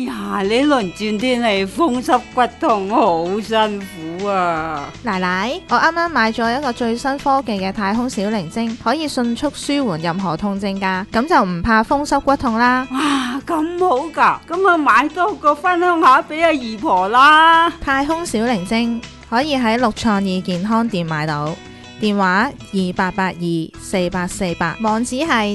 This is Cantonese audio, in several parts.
呀，呢輪轉天氣風濕骨痛好辛苦啊！ 奶奶，我啱啱買咗一個最新科技嘅太空小靈精，可以迅速舒緩任何痛症㗎，咁就唔怕風濕骨痛啦。 哇，咁好㗎，咁啊買多個分享下俾阿姨婆啦。 太空小靈精可以喺六創意健康店買到，電話28824848，網址係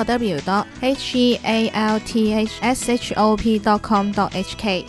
3個W.healthshop.com.hk。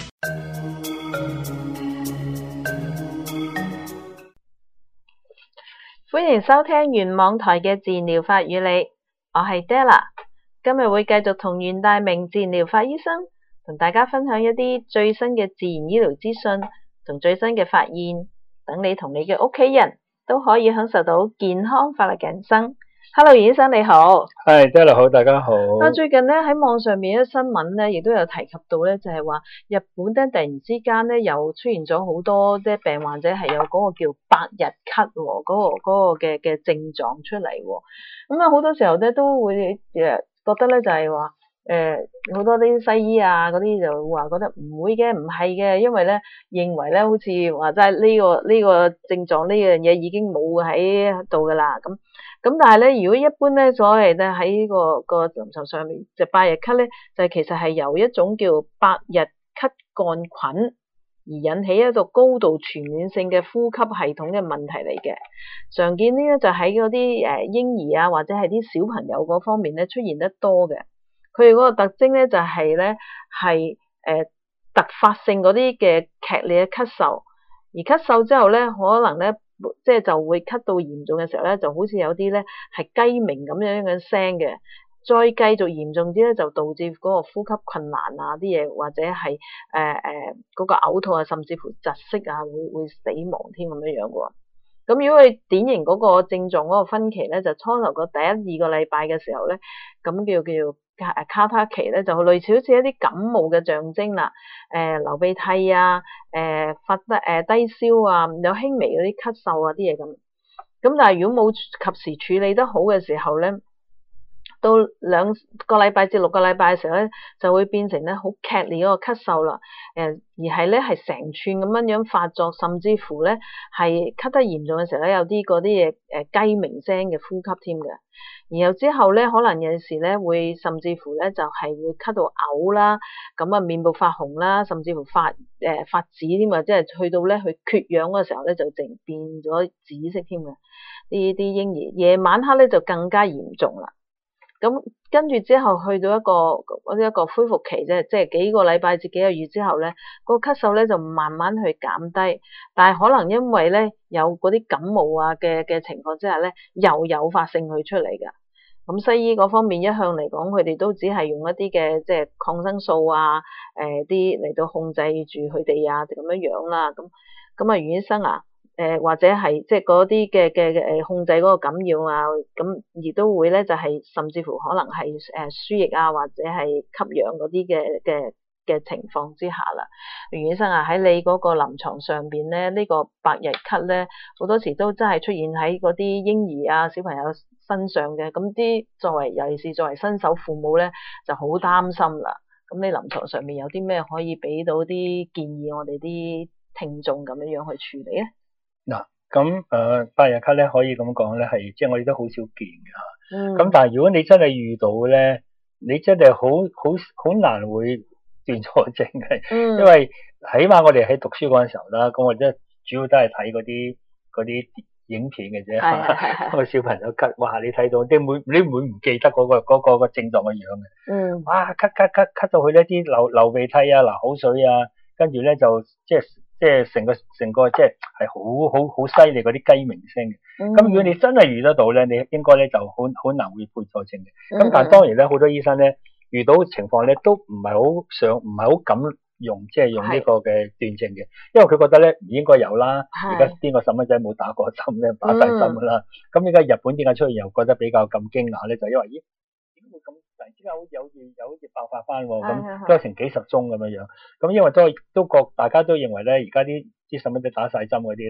歡迎收聽原網台嘅自然療法與你，我係 Della， 今日會繼續同袁大明自然療法醫生同大家分享一啲最新嘅自然醫療資訊同最新嘅發現，等你同你嘅屋企人都可以享受到健康快樂嘅人生。Hello， 袁醫生你好。 係，Della好，大家好。 最近咧喺網上面嘅新聞咧，亦都有提及到咧，就係話日本咧突然之間咧又出現咗好多即係病患者係有嗰個叫百日咳嗰個嘅症狀出嚟。咁啊好多時候咧都會覺得咧就係話好多啲西醫啊嗰啲就話覺得唔會嘅，唔係嘅，因為咧認為咧好似話齋呢個症狀呢樣嘢已經冇喺度噶啦咁但係咧，如果一般咧，所謂咧喺個臨床上面，就百日咳咧，就其實係由一種叫百日咳桿菌而引起一個高度傳染性嘅呼吸系統嘅問題嚟嘅。常見呢就喺嗰啲嬰兒啊，或者係啲小朋友嗰方面咧出現得多嘅。佢哋嗰個特徵咧就係咧係突發性嗰啲嘅劇烈嘅咳嗽，而咳嗽之後咧可能咧。即係就會咳到嚴重嘅時候咧，就好似有啲咧係雞鳴咁樣嘅聲嘅，再繼續嚴重啲咧，就導致嗰個呼吸困難啊啲嘢，或者係嗰個嘔吐啊，甚至乎窒息啊，會死亡添咁樣嘅喎。咁如果佢典型嗰個症狀嗰個分期咧，就初頭個第一2個禮拜嘅時候咧，咁叫卡他期咧，就類似好似一啲感冒嘅象徵啦，流鼻涕啊，發低燒啊，有輕微嗰啲咳嗽啊啲嘢咁。咁但係如果冇及時處理得好嘅時候咧，到2個禮拜至6個禮拜嘅時候咧，就會變成咧好劇烈嗰個咳嗽啦，而係咧係成串咁樣發作，甚至乎咧係咳得嚴重嘅時候咧，有啲嗰啲嘢雞鳴聲嘅呼吸添嘅。然後之後咧，可能有陣時咧會甚至乎咧就係會咳到嘔啦，咁啊面部發紅啦，甚至乎發紫添啊，即係去到咧去缺氧嗰個時候咧就淨變咗紫色添嘅。啲嬰兒夜晚黑咧就更加嚴重啦。咁跟住之後去到一個恢復期啫，即係幾個禮拜至幾個月之後咧，個咳嗽咧就慢慢去減低，但係可能因為咧有嗰啲感冒啊嘅情況之下咧，又誘發性去出嚟㗎。咁西醫嗰方面一向嚟講，佢哋都只係用一啲嘅即係抗生素啊，啲嚟到控制住佢哋啊，咁樣啦。咁啊，袁醫生啊，或者係即係嗰啲嘅控制嗰個感染啊，咁亦都會咧就係甚至乎可能係輸液啊，或者係吸氧嗰啲嘅情況之下啦。袁醫生啊，喺你嗰個臨床上邊咧，呢個百日咳咧，好多時都真係出現喺嗰啲嬰兒啊小朋友身上嘅，咁尤其是作為新手父母咧，就好擔心啦。咁你臨床上面有啲咩可以俾到啲建議我哋啲聽眾咁樣去處理咧？ 嗱，咁百日咳咧可以咁講咧，係即係我哋都好少見嘅。咁但係如果你真係遇到咧，你真係好難會斷錯症嘅，因為起碼我哋喺讀書嗰陣時候啦，咁我哋主要都係睇嗰啲影片嘅啫，個小朋友咳，哇！你睇到你會唔記得嗰個症狀嘅樣嘅？哇！咳到佢呢啲流鼻涕啊、流口水啊，跟住咧就即係成個即係好犀利嗰啲雞鳴聲嘅。咁如果你真係遇得到咧，你應該咧就好難會配錯症嘅。咁但係當然咧，好多醫生咧遇到情況咧都唔係好敢用呢個嘅斷症嘅，因為佢覺得咧唔應該有啦。而家邊個細蚊仔冇打過針咧？打晒針噶啦。咁而家日本點解出現又覺得比較咁驚訝咧？就因為點解會咁突然之間好似爆發翻喎？咁都有成幾十宗咁樣樣。咁因為都大家都認為咧，而家啲細蚊仔打晒針嗰啲咧，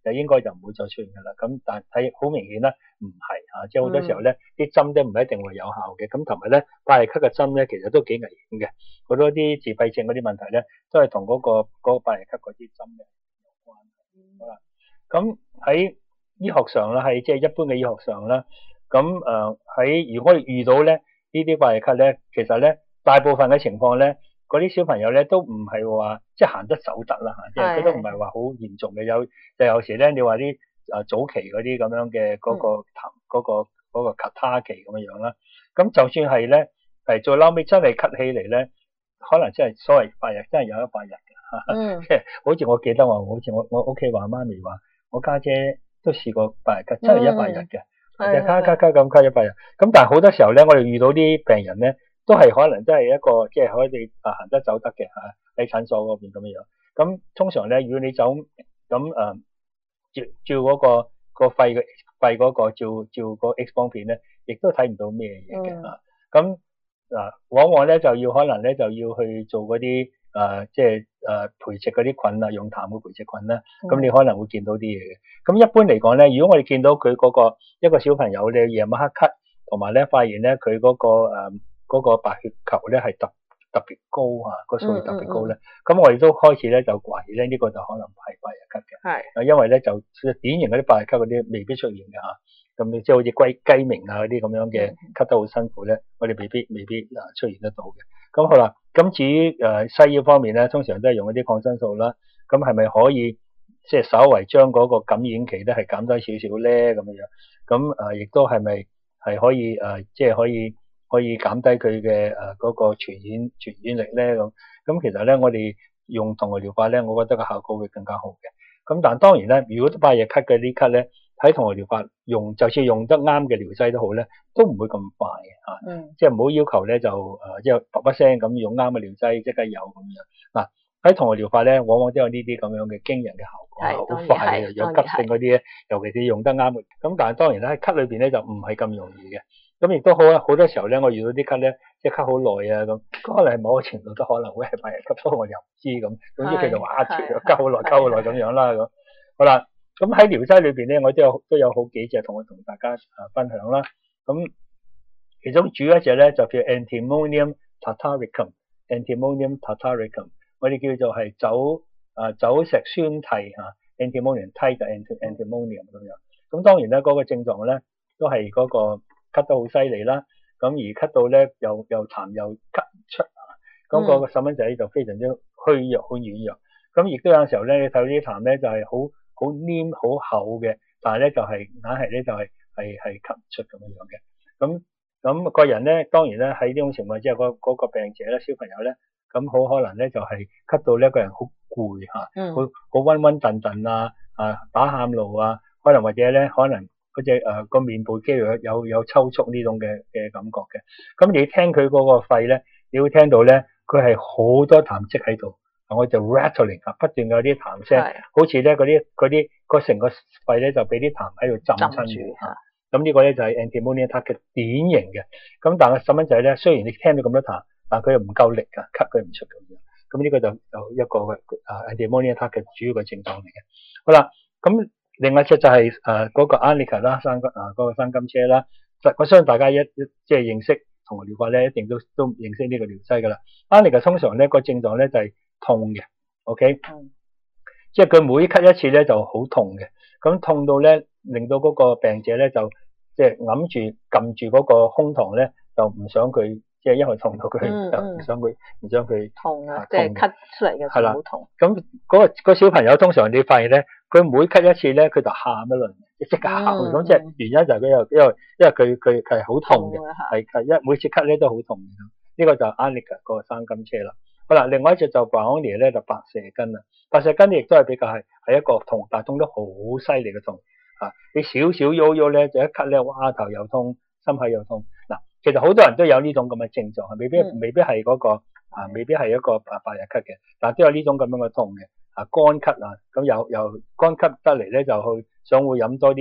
就應該就唔會再出現㗎啦。咁但係好明顯啦，唔係嚇，即係好多時候咧，啲針都唔一定會有效嘅。咁同埋咧，拜日咳嘅針咧，其實都幾危險嘅。好多啲自閉症嗰啲問題咧，都係同嗰個拜日咳嗰啲針嘅有關。好啦，咁喺醫學上啦，喺即係一般嘅醫學上啦，咁喺如果我哋遇到咧呢啲拜日咳咧，其實咧大部分嘅情況咧，嗰啲小朋友咧都唔係話即係行得走得啦嚇，即係佢都唔係話好嚴重嘅。有時咧，你話啲早期嗰啲咁樣嘅嗰個卡他期咁樣啦，咁就算係咧係最嬲尾真係咳起嚟咧，可能真係所謂8日真係有100日嘅，即係好似我記得話，好似我屋企話媽咪話，我家姐都試過8日咳，真係100日嘅，咳咁咳100日。咁但係好多時候咧，我哋遇到啲病人咧，都係可能真係一個即係可以行得走得嘅嚇，喺診所嗰邊咁樣。咁通常咧，如果你走咁照嗰個肺嗰個照個 X 光片咧，亦都睇唔到咩嘢嘅嚇。咁往往咧就要可能咧就要去做嗰啲即係培植嗰啲菌啊，用痰嘅培植菌啦。咁你可能會見到啲嘢嘅。咁一般嚟講咧，如果我哋見到佢嗰個一個小朋友咧夜晚黑咳，同埋咧發現咧佢嗰個白血球咧係特別高啊，個數特別高咧，咁我哋都開始咧就懷疑咧呢個就可能係8日咳嘅。係，因為咧就典型嗰啲8日咳嗰啲未必出現嘅嚇。咁即係好似雞鳴啊嗰啲咁樣嘅咳得好辛苦咧，我哋未必出現得到嘅。咁好啦，咁至於西醫方面咧，通常都係用一啲抗生素啦。咁係咪可以即係稍為將嗰個感染期咧係減低少少咧咁樣？咁亦都係咪係可以即係可以減低佢嘅嗰個傳染力咧咁？咁其實咧，我哋用同類療法咧，我覺得個效果會更加好嘅。咁但係當然咧，如果8日咳嘅啲咳咧，喺同類療法就算用得啱嘅療劑都好咧，都唔會咁快嘅。即係唔好要求咧就即係啪一聲咁用啱嘅療劑即刻有咁樣。嗱，喺同類療法咧，往往都有呢啲咁樣嘅驚人嘅效果，好快嘅，有急性嗰啲咧，尤其是用得啱嘅。咁但係當然咧喺咳裏邊咧就唔係咁容易嘅。咁亦都好多時候咧，我遇到啲咳咧，即係咳好耐啊咁，可能係某個程度都可能會係8日咳，不過我又唔知咁。總之佢就話咳好耐咁樣啦咁。好啦，咁喺療劑裏邊咧，我都有好幾隻同大家分享啦。咁其中主要一隻咧就叫 Antimonium Tartaricum，Antimonium Tartaricum， 我哋叫做係酒石酸酯Antimonium 酯嘅 Antimonium 咁樣。咁當然咧嗰個症狀咧都係嗰個咳得好犀利啦，咁而咳到咧又痰又咳唔出咁個細蚊仔就非常之虛弱，好軟弱。咁亦都有時候咧，你睇到啲痰咧就係好黏好厚嘅，但係咧就係硬係咧就係咳唔出咁樣嘅。咁個人咧當然咧喺呢種情況之下，嗰個病者咧小朋友咧，咁好可能咧就係咳到呢個人好攰嚇，好暈暈頓頓啊，打喊路啊，可能或者咧可能嗰隻個面部肌肉有抽搐呢種嘅感覺嘅。咁你聽佢嗰個肺咧，你會聽到咧佢係好多痰積喺度。我就 rattling 不斷有啲痰聲，好似咧嗰啲成個肺咧就俾啲痰喺度浸親住嚇。咁呢個咧就係 Antimonium Tartar 嘅典型嘅。咁但係細蚊仔咧，雖然你聽到咁多痰，但係佢又唔夠力㗎，咳佢唔出咁樣。咁呢個就一個Antimonium Tartar 嘅主要嘅症狀嚟嘅。好啦，咁另外一隻就係嗰個 Arnica 啦，嗰個生金車啦。我相信大家即係認識同類療法咧，一定都認識呢個療劑㗎啦。Arnica 通常咧個症狀咧就係痛嘅 ，OK，即係佢每咳一次咧就好痛嘅，咁痛到咧令到嗰個病者咧就即係揞住撳住嗰個胸膛咧，就唔想佢即係因為痛到佢唔想佢痛啊，即係咳出嚟嘅就好痛。 咁嗰個小朋友通常你發現咧，佢每咳一次咧佢就喊一輪，即刻喊，咁即係原因就係佢因為佢係好痛嘅，係每次咳咧都好痛嘅。呢個就 Arnica 個生金車啦。好啦，另外一隻就 Brownia 咧就白蛇根啦。白蛇根亦都係比較係一個痛，但係痛得好犀利嘅痛啊！你少少喐喐咧就一咳咧，哇頭又痛，心口又痛。嗱，其實好多人都有呢種咁嘅症狀，未必係嗰個未必係一個8日咳嘅，但係都有呢種咁樣嘅痛嘅乾咳啊。咁又乾咳得嚟咧就去想會飲多啲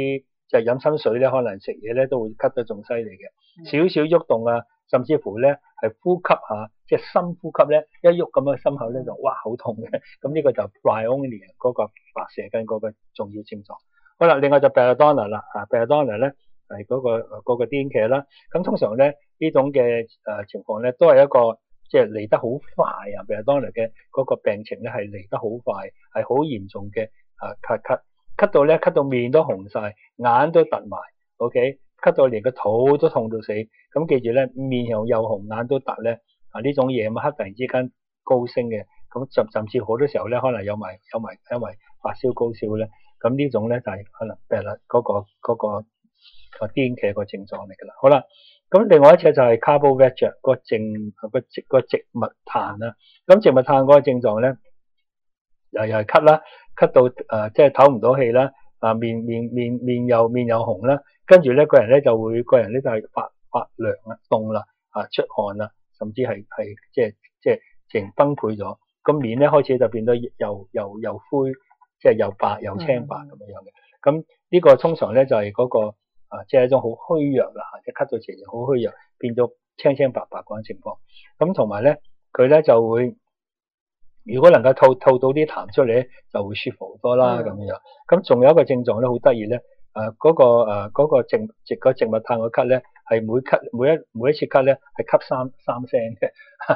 就係飲親水咧，可能食嘢咧都會咳得仲犀利嘅。少少喐動啊，甚至乎咧係呼吸下，即係深呼吸咧，一喐咁樣心口咧就哇好痛嘅。咁呢個就 Bryonia 嗰個白蛇根嗰個重要症狀。好啦，另外就 Belladonna 啦，Belladonna 咧係嗰個癲痌啦。咁通常咧呢種嘅情況咧都係一個即係嚟得好快啊，Belladonna 嘅嗰個病情咧係嚟得好快，係好嚴重嘅咳到咧咳到面都紅晒，眼都突埋 ，OK， 咳到連個肚都痛到死。咁記住咧，面又紅，眼都突咧，呢種夜晚黑突然之間高升嘅，咁甚至好多時候咧可能有埋發燒高燒咧，咁呢種咧就係可能嗰個癲痌個症狀嚟㗎啦。好啦，咁另外一隻就係 Carbovegia 個植物炭啦。咁植物炭嗰個症狀咧又係咳啦。咳到即係唞唔到氣啦，面又紅啦，跟住咧個人咧就係發涼啊，凍啦，出汗啦，甚至係即係成崩潰咗，個面咧開始就變到又灰，即係又白又青白咁樣嘅。咁呢個通常咧就係嗰個即係一種好虛弱啦，即係咳到前好虛弱，變咗青白嗰種情況。咁同埋咧佢咧就會。如果能夠吐到啲痰出嚟咧，就會舒服好多啦咁樣。咁仲有一個症狀咧，好得意咧，嗰個植物炭個咳咧，係每一次咳咧係咳三聲嘅，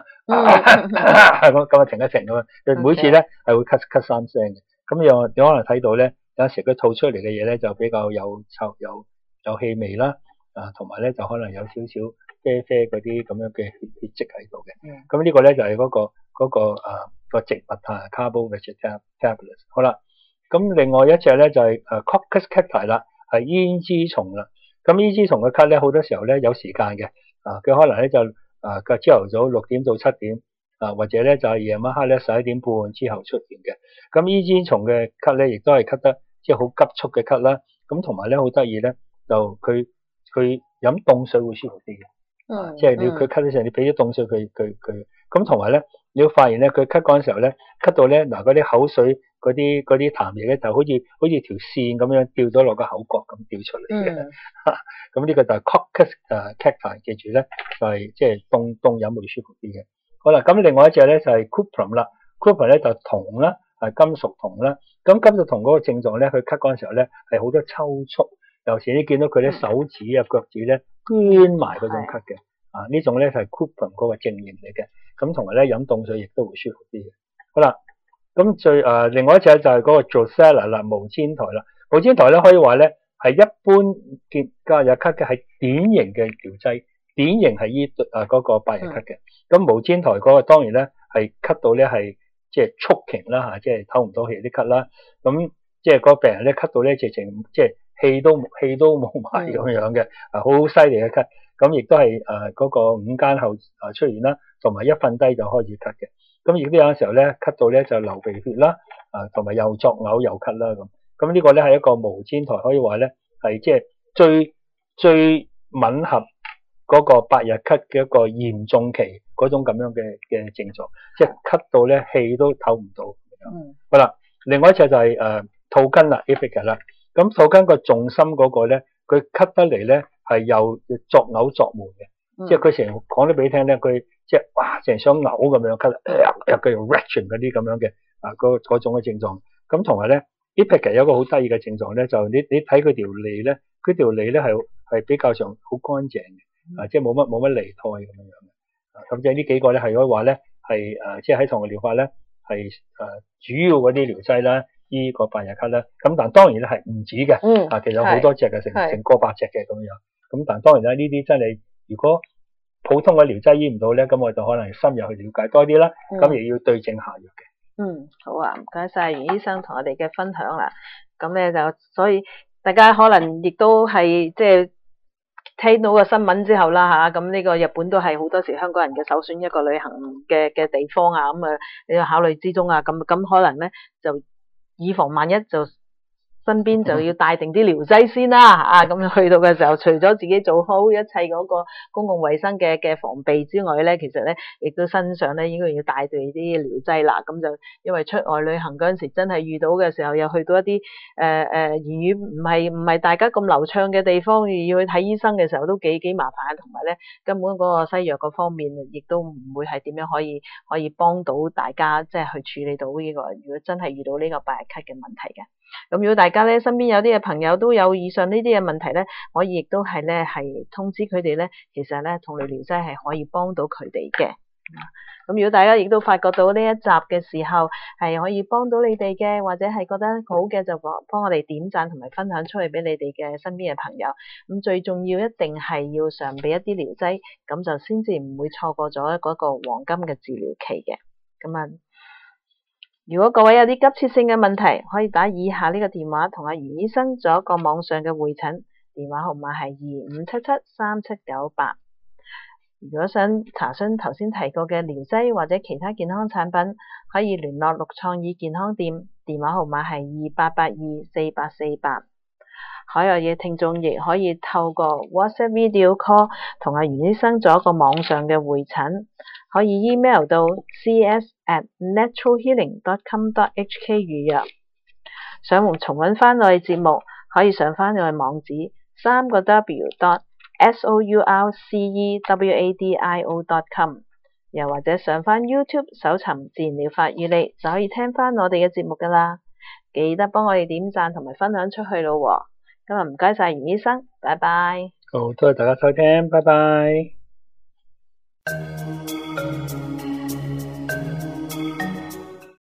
咁啊停一停咁啊，每次咧係會咳三聲嘅。咁有可能睇到咧，有時佢吐出嚟嘅嘢咧就比較有臭有氣味啦，同埋咧就可能有少少啡嗰啲咁樣嘅血跡喺度嘅。咁呢個咧就係嗰個植物炭 Carbovegia tablets。好啦，咁另外一隻咧就係Coccus cacti 啦，係胭脂蟲啦。咁胭脂蟲嘅咳咧，好多時候咧有時間嘅，佢可能咧就個朝頭早6點到7點，或者咧就係夜晚黑咧11點半之後出現嘅。咁胭脂蟲嘅咳咧，亦都係咳得即係好急促嘅咳啦。咁同埋咧好得意咧，就佢飲凍水會舒服啲嘅，即係佢咳嘅時候，你俾啲凍水佢。咁同埋咧，你會發現咧，佢咳嗰陣時候咧，咳到咧嗰啲口水嗰啲痰液咧，就好似條線咁樣掉咗落個口角咁掉出嚟嘅。咁呢個就係 Coccus cacti， 記住咧，就係即係凍飲會舒服啲嘅。好啦，咁另外一隻咧就係 Cuprum 啦。Cuprum 咧就銅啦，係金屬銅啦。咁金屬銅嗰個症狀咧，佢咳嗰陣時候咧係好多抽搐，尤其你見到佢啲手指啊、腳趾咧捐埋嗰種咳嘅。呢種咧就係 Cuprum 嗰個症型嚟嘅。咁同埋咧飲凍水亦都會舒服啲嘅。好啦，咁另外一隻就係嗰個 Drosera 啦，無煎台啦。無煎台咧可以話咧係一般嘅隔日咳嘅係典型嘅療劑，典型係嗰個百日咳嘅。咁無煎台嗰個當然咧係咳到咧係即係 choking 啦，即係唞唔到氣啲咳啦。咁即係個病人咧咳到咧直情即係氣都冇埋咁樣嘅，好犀利嘅咳。咁亦都係嗰個午間後出現啦，同埋一瞓低就開始咳嘅。咁亦都有時候咧咳到咧就流鼻血啦，同埋又作嘔又咳啦咁。咁呢個咧係一個無煎台，可以話咧係即係最吻合嗰個百日咳嘅一個嚴重期嗰種咁樣嘅症狀，即係咳到咧氣都唞唔到。好啦，另外一隻就係吐根啦 Ipecac 啦。咁吐根個重心嗰個咧，佢咳得嚟咧係又作嘔作悶嘅，即係佢成日講得俾你聽咧，佢即係哇成日想嘔咁樣咳，又叫做 retching 嗰啲咁樣嘅嗰種嘅症狀。咁同埋咧 Ipecac 有一個好得意嘅症狀咧，就你睇佢條脷咧，佢條脷咧係比較上好乾淨嘅，即係冇乜脷苔咁樣嘅。咁即係呢幾個咧係可以話咧係即係喺糖尿療法咧係主要嗰啲療劑啦。呢個百日咳啦，咁但當然咧係唔止嘅，其實有好多隻嘅，成個百隻嘅咁樣。咁但當然啦，呢啲真係如果普通嘅療劑醫唔到咧，咁我就可能深入去了解多啲啦，咁亦要對症下藥嘅。 好啊，唔該晒袁醫生同我哋嘅分享啦。咁咧就所以大家可能亦都係即係聽到個新聞之後啦嚇，咁呢個日本都係好多時香港人嘅首選一個旅行嘅地方啊，咁你要考慮之中啊，咁可能咧就以防萬一就身身邊就要帶定啲療劑先啦，咁去到嘅時候，除咗自己做好一切嗰個公共衛生嘅防備之外咧，其實咧亦都身上咧應該要帶定啲療劑啦。咁就因為出外旅行嗰陣時，真係遇到嘅時候，又去到一啲言語唔係大家咁流暢嘅地方，要去睇醫生嘅時候都幾麻煩，同埋咧根本嗰個西藥嗰方面亦都唔會係點樣可以幫到大家，即係去處理到呢個，如果真係遇到呢個百日咳嘅問題嘅。咁如果大家咧身邊有啲嘅朋友都有以上呢啲嘅問題咧，可以亦都係咧係通知佢哋咧，其實咧同類療劑係可以幫到佢哋嘅。咁如果大家亦都發覺到呢一集嘅時候係可以幫到你哋嘅，或者係覺得好嘅，就幫我哋點讚同埋分享出去俾你哋嘅身邊嘅朋友。咁最重要一定係要常備一啲療劑，咁就先至唔會錯過咗嗰個黃金嘅治療期嘅。咁啊，如果各位有啲急切性嘅問題，可以打以下呢個電話同阿袁醫生做一個網上嘅會診，電話號碼係25773798。如果想查詢頭先提過嘅療劑或者其他健康產品，可以聯絡綠創意健康店，電話號碼係28824848。海外嘅聽眾亦可以透過 WhatsApp Video Call 同阿袁醫生做一個網上嘅會診，可以 email 到 cs@naturalhealing.com.hk 預約。想重溫翻我哋節目，可以上翻我哋網址3w.sourcewadio.com， 又或者上翻 YouTube 搜尋自然療法與你，就可以聽翻我哋嘅節目噶啦。記得幫我哋點讚同埋分享出去咯喎。今日唔該晒袁醫生，拜拜。 好，多謝大家收聽，拜拜。